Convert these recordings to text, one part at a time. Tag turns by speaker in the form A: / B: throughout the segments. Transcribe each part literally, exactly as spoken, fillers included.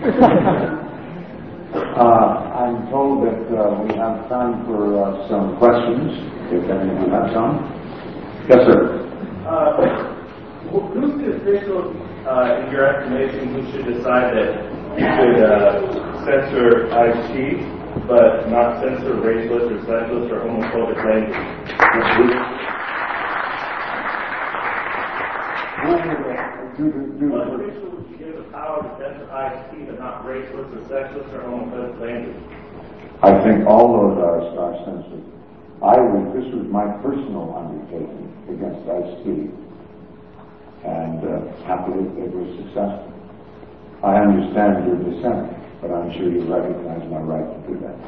A: uh, I'm told that uh, we have time for uh, some questions, if any of you have some. Yes, sir.
B: Uh, who's the official, uh, in your estimation, who should decide that you should uh, censor Ice-T, but not censor racialist or sexist or homophobic language? What official would you give the power to censor Ice-T, but not racialist or sexist or homophobic language?
A: I think all those are, are censored. I was, this was my personal undertaking against Ice-T, and uh, happily it was successful. I understand your dissent, but I'm sure you recognize my right to do that.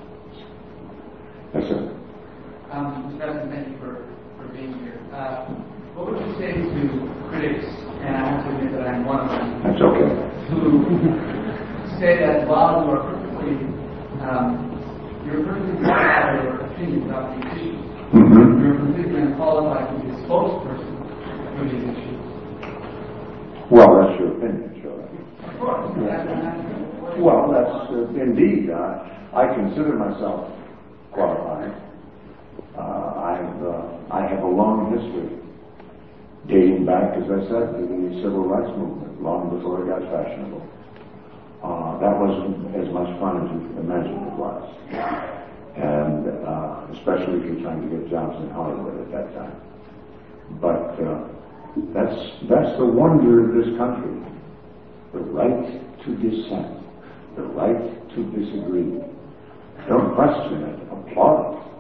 A: Yes, sir.
C: Um, Mister President, thank you for, for being here. Uh, what would you say to critics, and I have to admit that I'm one of them,
A: That's okay,
C: who say that while you are perfectly, um, you're perfectly qualified for your opinion about these issues,
A: mm-hmm.
C: you're completely unqualified to be a spokesperson for these issues?
A: Well, that's your opinion, sure.
C: Of course.
A: Yeah. Well, that's uh, indeed. Uh, I consider myself qualified. Uh, I've uh, I have a long history, dating back, as I said, to the civil rights movement, long before it got fashionable. Uh, that wasn't as much fun as you could imagine it was, and uh, especially if you're trying to get jobs in Hollywood at that time. But uh, that's that's the wonder of this country: the right to dissent, the right to disagree. Don't question it, applaud it.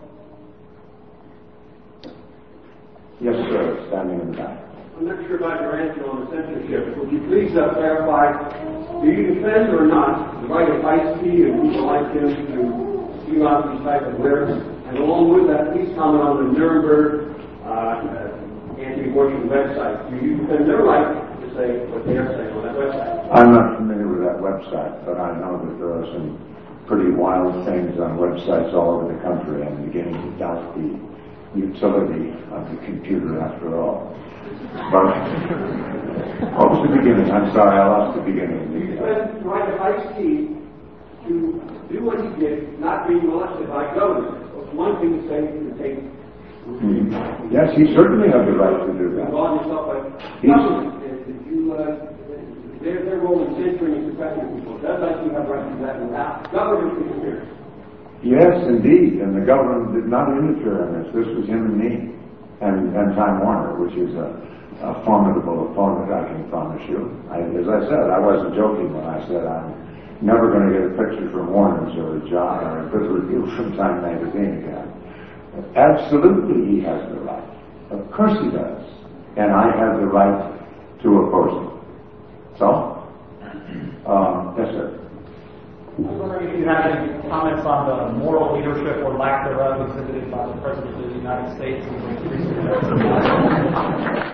A: Yes, sir, standing in the back.
D: I'm not sure about your answer on the censorship. Would you please uh, clarify, do you defend or not the right of Ice-T and people like him to spew out these type of lyrics? And along with that, please comment on the Nuremberg uh, anti-abortion website. Do you defend their right to say what they are saying on that website?
A: I'm not familiar with that website, but I know that there are some pretty wild things on websites all over the country. I'm beginning to doubt the utility of the computer after all. But what was the beginning? I'm sorry, I lost the beginning.
D: You defend the right of Ice-T to do what he did, not being molested by government. It's one thing to say to take.
A: Mm-hmm. Yes, he certainly has the right to do that.
D: Involve yourself by government. If you, uh, their, their role in censoring and suppressing people, does Ice-T have right to do that without government interference?
A: Yes, indeed, and the government did not interfere in this. This was him and me, and, and Time Warner, which is a, a formidable opponent, I can promise you. I, as I said, I wasn't joking when I said I'm never going to get a picture from Warner's or a job or a good review from Time Magazine again. But absolutely, he has the right. Of course he does, and I have the right to oppose him. So, um, yes, sir.
E: I was wondering if you have any comments on the moral leadership or lack thereof exhibited by the President of the United States in the recent events.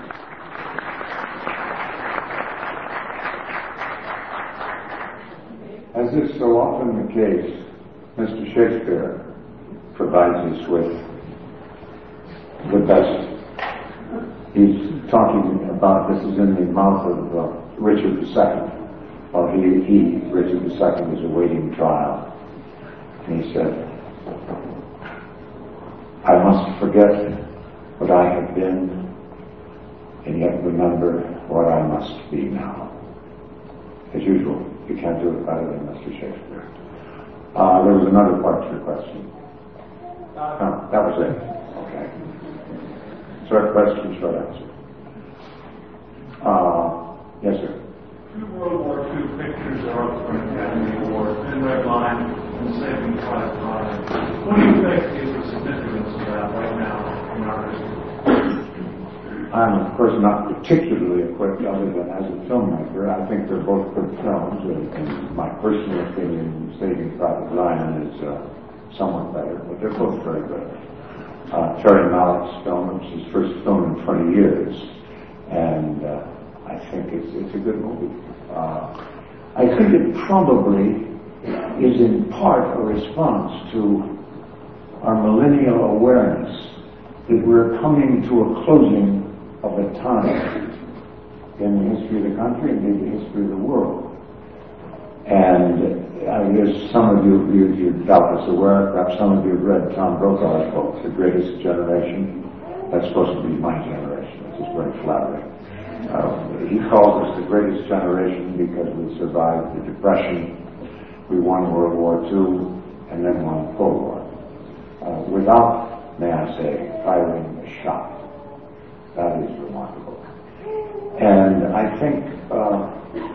A: As is so often the case, Mister Shakespeare provides us with the best. He's talking about, this is in the mouth of uh, Richard the Second. Well, he, he, Richard the Second, is awaiting trial. And he said, I must forget what I have been, and yet remember what I must be now. As usual, you can't do it better than Mister Shakespeare. Uh, there was another part to your question. No, that was it. Okay. Short question, short answer. Uh, yes, sir.
F: Two World War Two pictures are up for an Academy Award, Thin Red Line and Saving Private Ryan. What do you think is the significance of that right now in our history?
A: I'm, of course, not particularly equipped other than as a filmmaker. I think they're both good films. In my personal opinion, Saving Private Ryan is uh, somewhat better, but they're both very good. Uh, Terry Malick's film, which is his first film in twenty years, and uh, I think it's, it's a good movie. Uh, I think it probably is in part a response to our millennial awareness that we're coming to a closing of a time in the history of the country and maybe the history of the world And I guess some of you, you, you're doubtless aware, perhaps some of you have read Tom Brokaw's book, The Greatest Generation. That's supposed to be my generation, which is very flattering. Uh, he calls us the greatest generation because we survived the Depression, we won World War Two, and then won the Cold War. Uh, without, may I say, firing a shot. That is remarkable. And I think uh,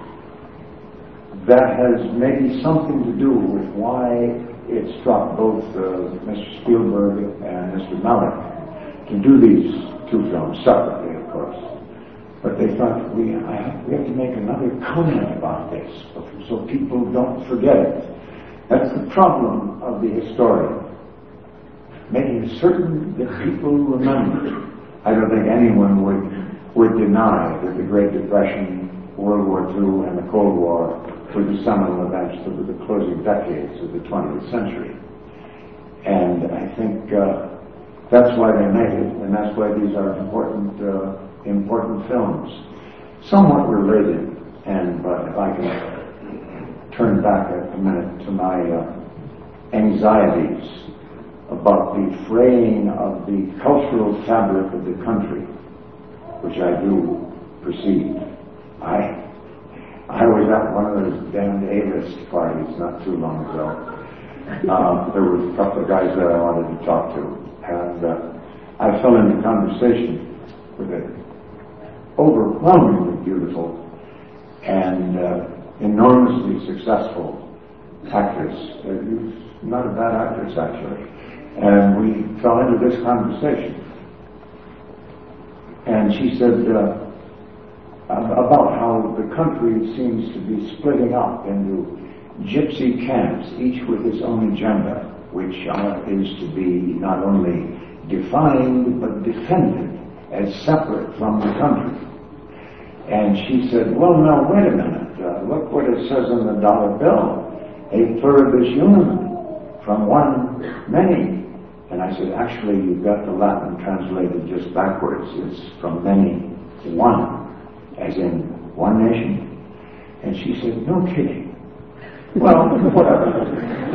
A: that has maybe something to do with why it struck both uh, Mister Spielberg and Mister Malick to do these two films separately, of course. But they thought, we, I have, we have to make another comment about this so people don't forget it. That's the problem of the historian, making certain that people remember. I don't think anyone would, would deny that the Great Depression, World War Two, and the Cold War were the seminal events that were the closing decades of the twentieth century. And I think uh, that's why they made it, and that's why these are important uh, important films. Somewhat related, and but if I can turn back a, a minute to my uh, anxieties about the fraying of the cultural fabric of the country, which I do perceive. I I was at one of those damned A-list parties not too long ago. Uh, there were a couple of guys that I wanted to talk to, and uh, I fell into conversation with an overwhelmingly beautiful and uh, enormously successful actress. Uh, not a bad actress, actually. And we fell into this conversation. And she said uh, about how the country seems to be splitting up into gypsy camps, each with its own agenda, which uh, is to be not only defined but defended as separate from the country. And she said, well, now, wait a minute. Uh, look what it says in the dollar bill. A pluribus unum, from one, many. And I said, actually, you've got the Latin translated just backwards. It's from many, one, as in one nation. And she said, no kidding. Well, whatever.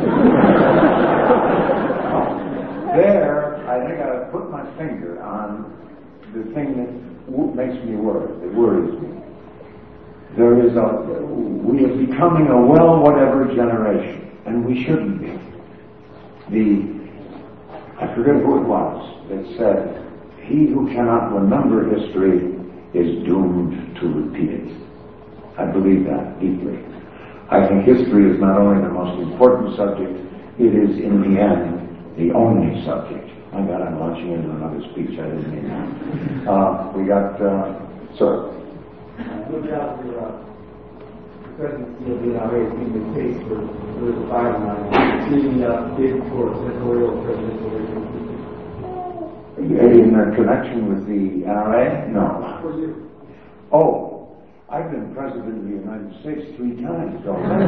A: There, I think I put my finger on the thing that w- makes me worry, that worries me. There is a, we are becoming a well whatever generation, and we shouldn't be. The I forget who it was that said, he who cannot remember history is doomed to repeat it. I believe that deeply. I think history is not only the most important subject, it is in the end the only subject. My God, I'm launching into another speech. I didn't mean that. Uh, we got, uh, sir.
G: No doubt your uh, presidency of the N R A being the case for the bottom line, leading up big for senatorial presidential races.
A: In uh, connection with the N R A? No.
G: For you.
A: Oh, I've been president of the United States three times already.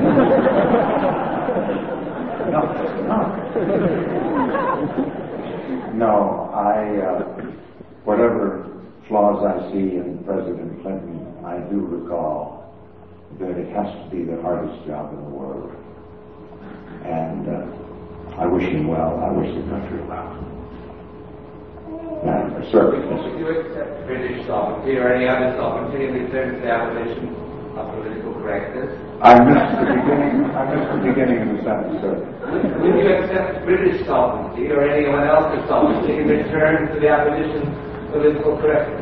A: no, no. No, I, uh, whatever flaws I see in President Clinton, I do recall that it has to be the hardest job in the world. And uh, I wish him well. I wish the country well. Madam, sir.
H: Would you accept British sovereignty or any other sovereignty in return to the abolition of political correctness?
A: I missed the beginning. I missed the beginning of the sentence, sir.
H: Would you accept British sovereignty or anyone else's sovereignty in return to the abolition of political correctness?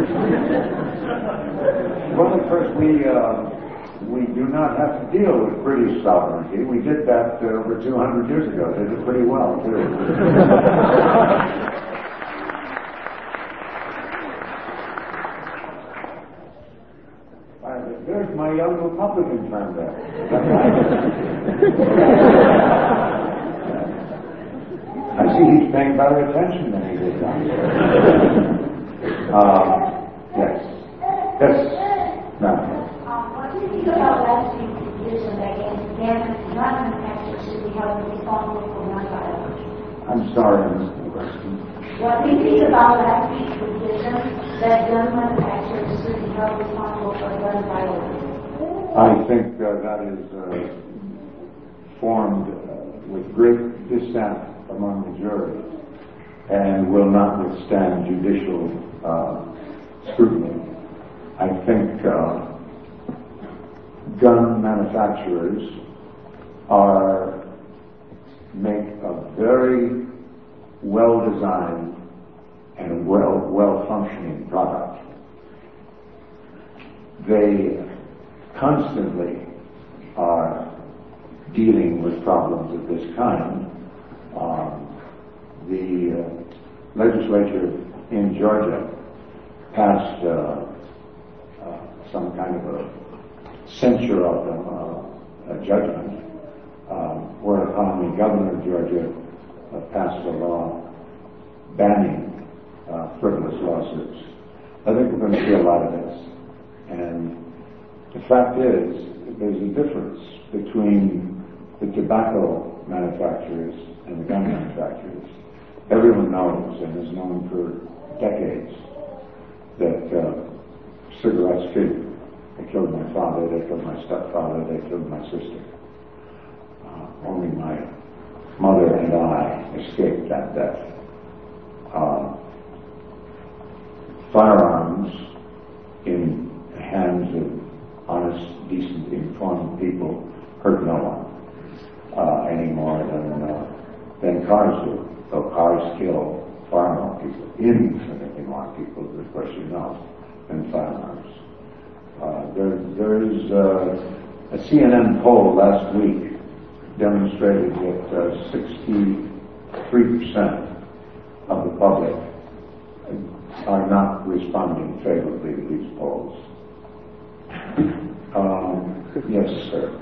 A: Well, of course, we uh, we do not have to deal with British sovereignty. We did that uh, over two hundred years ago. Did it pretty well, too. There's my young Republican friend there. I see he's paying better attention than he did last year. uh, yes. Yes, ma'am.
I: Um, what do you think about last week's decision against gun manufacturers should be held responsible for gun violence?
A: I'm sorry, I missed the question.
I: What do you think about last week's decision that gun manufacturers should be held responsible for gun violence?
A: I think uh, that is uh, formed uh, with great dissent among the jury and will not withstand judicial uh, scrutiny. I think uh, gun manufacturers are make a very well-designed and well well-functioning product. They constantly are dealing with problems of this kind. Um, the uh, legislature in Georgia passed uh, uh, some kind of a censure of them, uh, a judgment, uh, whereupon the governor of Georgia uh, passed a law banning uh, frivolous lawsuits. I think we're going to see a lot of this. And the fact is, there's a difference between the tobacco manufacturers and the gun manufacturers. Everyone knows and has known for decades that uh, cigarettes kill. They killed my father, they killed my stepfather, they killed my sister. Uh, only my mother and I escaped that death. Uh, firearms in the hands of honest, decent, informed people hurt no one uh, any more than, uh, than cars do. Though cars kill far more people, infinitely more people, of course you know, than firearms. Uh, there, there is uh, a C N N poll last week demonstrated that uh, sixty-three percent of the public are not responding favorably to these polls. Um, yes, sir.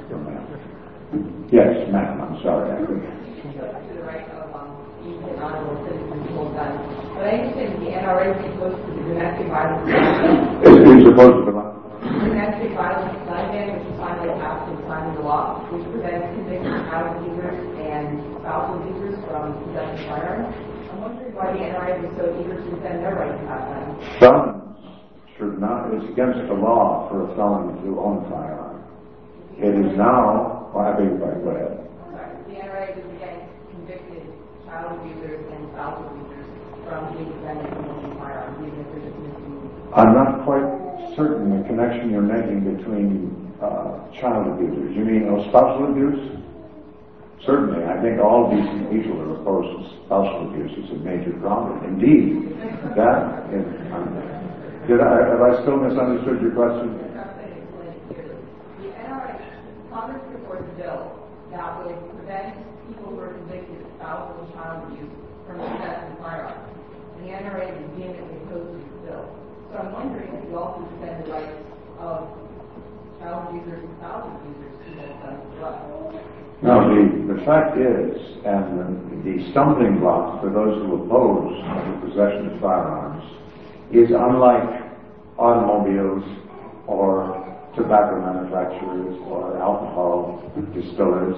A: Yes, ma'am, I'm sorry. I think.
J: To the right of um, being an honorable citizen who guns. But I understand the N R A is supposed to the domestic violence.
A: It's supposed to be.
J: Domestic violence gun ban, which is finally passed and signed into law, which prevents convicted child abusers and spousal abusers from possessing firearms. I'm wondering why the N R A was so eager to defend their right to have guns.
A: Felons should not, it's against the law for a felon to own a firearm. It is now, well, I beg your pardon, go ahead.
J: Sorry, the N R A was against convicted child abusers and spousal abusers from being defended from owning firearms, even if they're just misdemeanors.
A: I'm not quite certain the connection you're making between uh, child abusers. You mean oh, spousal abuse? Certainly, I think all decent people are opposed to spousal abuse. It's a major problem. Indeed, that is, um, did I, have I still misunderstood your question?
J: The N R A, Congress supports a bill that will prevent people who are convicted of spousal and child abuse from possessing firearms. And the N R A is vehemently opposed to this bill. So I'm wondering if you also defend the rights of child abusers and spousal abusers to hold guns as well.
A: No, the, the fact is, and the, the stumbling block for those who oppose the possession of firearms is unlike automobiles or tobacco manufacturers or alcohol distillers,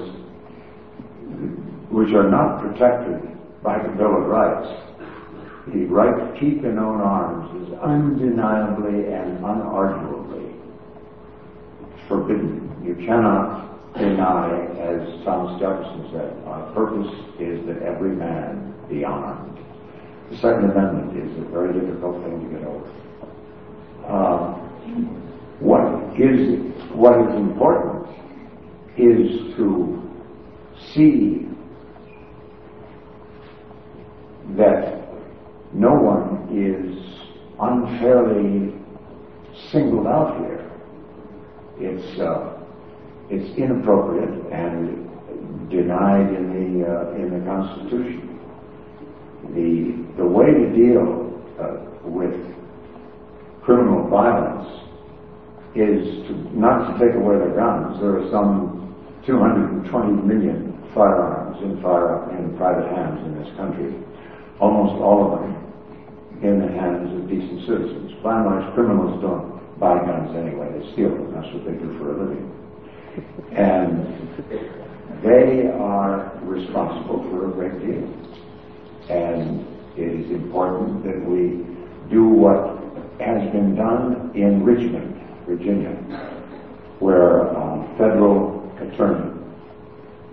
A: which are not protected by the Bill of Rights. The right to keep and own arms is undeniably and unarguably forbidden. You cannot deny, as Thomas Jefferson said, our purpose is that every man be armed. The Second Amendment is a very difficult thing to get over. Uh, what is what is important is to see that no one is unfairly singled out here. It's uh, it's inappropriate and denied in the uh, in the Constitution. The the way to deal uh, with criminal violence is to not to take away their guns. There are some two hundred twenty million firearms in fire in private hands in this country. Almost all of them in the hands of decent citizens. By and large, criminals don't buy guns anyway; they steal them. That's what they do for a living. And they are responsible for a great deal. And it is important that we do what has been done in Richmond, Virginia, where a federal attorney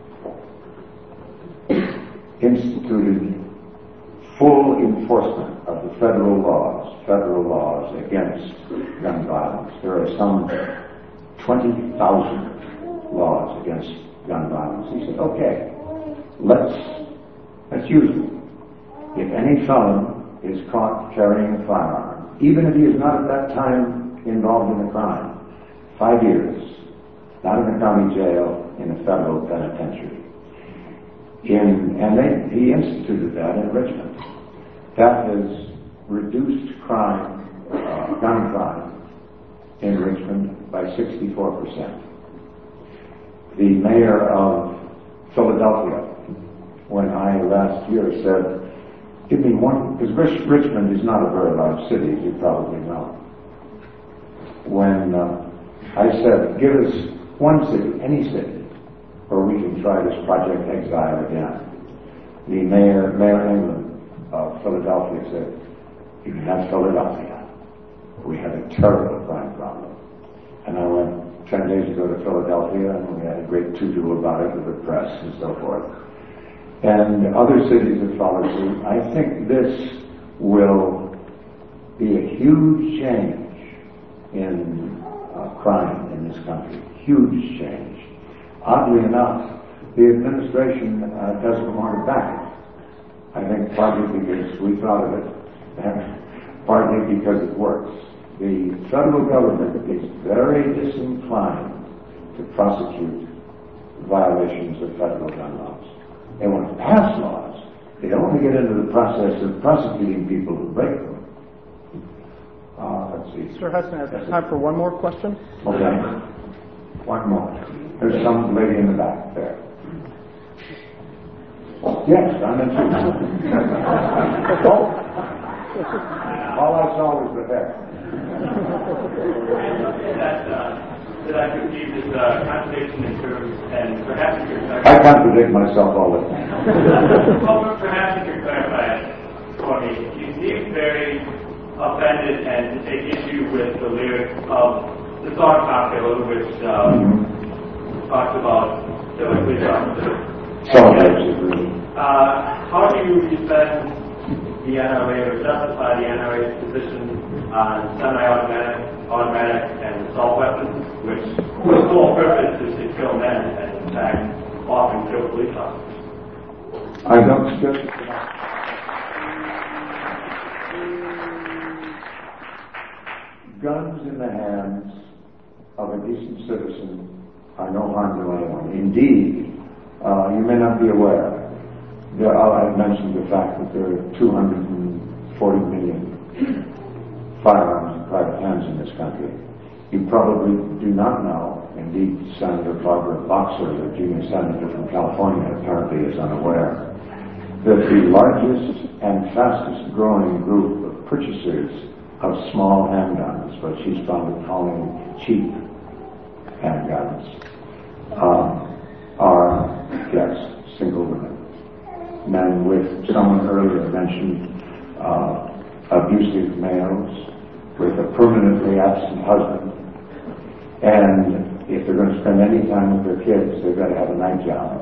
A: enforcement of the federal laws, federal laws against gun violence. There are some twenty thousand laws against gun violence. He said, okay, let's, let's use them. If any felon is caught carrying a firearm, even if he is not at that time involved in a crime, five years, not in a county jail, in a federal penitentiary. In, and they, he instituted that in Richmond. That has reduced crime, uh, gun crime in Richmond by sixty-four percent. The mayor of Philadelphia, when I last year said, give me one, because Rich, Richmond is not a very large city, as you probably know. When uh, I said, give us one city, any city, where we can try this Project Exile again. The mayor, Mayor England of Philadelphia said, you can have Philadelphia. We have a terrible crime problem. And I went ten days ago to Philadelphia, and we had a great to-do about it with the press and so forth. And other cities have followed suit. I think this will be a huge change in uh, crime in this country. Huge change. Oddly enough, the administration uh, doesn't want to back it. I think partly because we thought of it, and partly because it works. The federal government is very disinclined to prosecute violations of federal gun laws. They want to pass laws. They don't want to get into the process of prosecuting people who break them. Uh, let's see.
E: Mister Hudson, I have time for one more question.
A: Okay. One more. There's some lady in the back there. Yes, I'm in Oh. All I saw was the hair.
B: that, uh, that I could see this uh, contradiction in terms, and perhaps you could clarify.
A: I contradict myself all the time.
B: Well, perhaps you could clarify it for me. You seem very offended and to take issue with the lyrics of the song Cocktail, which um, talks about killing police officers. Uh, how do you defend the N R A or justify the N R A's position on semi-automatic, automatic, and assault weapons, which the sole purpose is to kill men and, in fact, often kill police officers?
A: I don't justify. Guns in the hands of a decent citizen are no harm to anyone. Indeed, uh, you may not be aware. There are, I've mentioned the fact that there are two hundred forty million firearms in private hands in this country. You probably do not know, indeed Senator Barbara Boxer, the junior senator from California, apparently is unaware, that the largest and fastest growing group of purchasers of small handguns, what she's found calling cheap handguns, um, are, yes, single women. Men with, someone earlier mentioned, uh, abusive males with a permanently absent husband. And if they're going to spend any time with their kids, they've got to have a night job.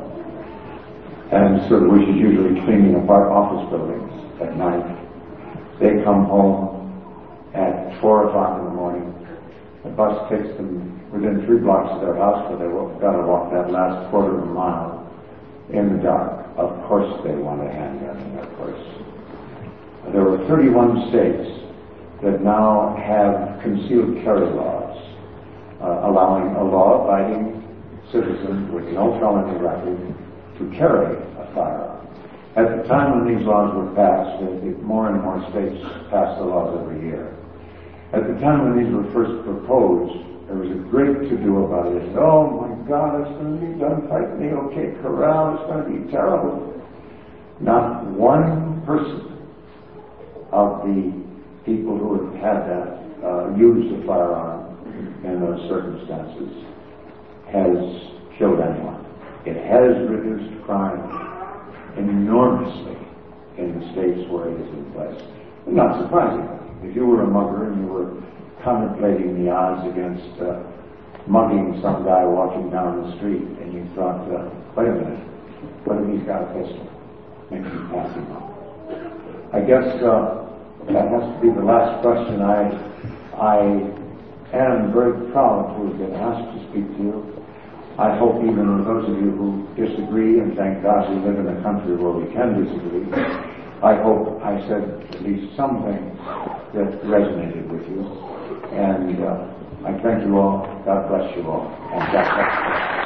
A: And so, which is usually cleaning apart office buildings at night. They come home at four o'clock in the morning. The bus takes them within three blocks of their house, but they've got to walk that last quarter of a mile in the dark. Of course they want a handgun in their purse. There are thirty-one states that now have concealed carry laws, uh, allowing a law-abiding citizen with no felony record to carry a firearm. At the time when these laws were passed, more and more states passed the laws every year. At the time when these were first proposed, there was a great to-do about it. Oh my God, it's going to be gunfight in the OK Corral. It's going to be terrible. Not one person of the people who have had that, uh, used a firearm in those circumstances, has killed anyone. It has reduced crime enormously in the states where it is in place. And not surprisingly, if you were a mugger and you were contemplating the odds against uh, mugging some guy walking down the street, and you thought, uh, wait a minute, what if he's got a pistol? Maybe you pass him up. I guess uh, that has to be the last question. I, I am very proud to have been asked to speak to you. I hope even those of you who disagree, and thank God we live in a country where we can disagree, I hope I said at least something that resonated with you. And uh, I thank you all. God bless you all. And God bless you.